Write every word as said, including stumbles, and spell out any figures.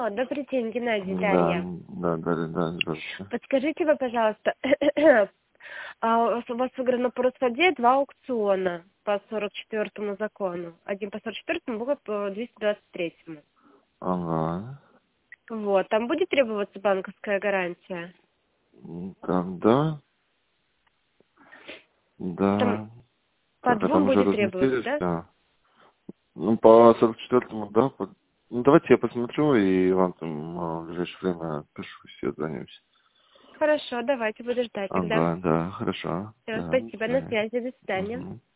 Алло, добрый день, Геннадий, Да, Дарья. да, да, да, здравствуйте. Подскажите вы, пожалуйста, а у вас у вас выиграно по Росводе два аукциона по сорок четвёртому закону. Один по сорок четвёртому, другой по двести двадцать третьему. Ага. Вот, там будет требоваться банковская гарантия? М, Так, да, Там да. по Так, а двум там уже будет требоваться, разместились, да? да? Ну, по сорок четвёртому, да. по- Ну, давайте я посмотрю и вам там а, в ближайшее время пишу, все, звонимся. Хорошо, давайте, буду ждать тогда. Ага, да, хорошо. Всё, Да, до спасибо, на свидания. связи, до свидания. Мгм.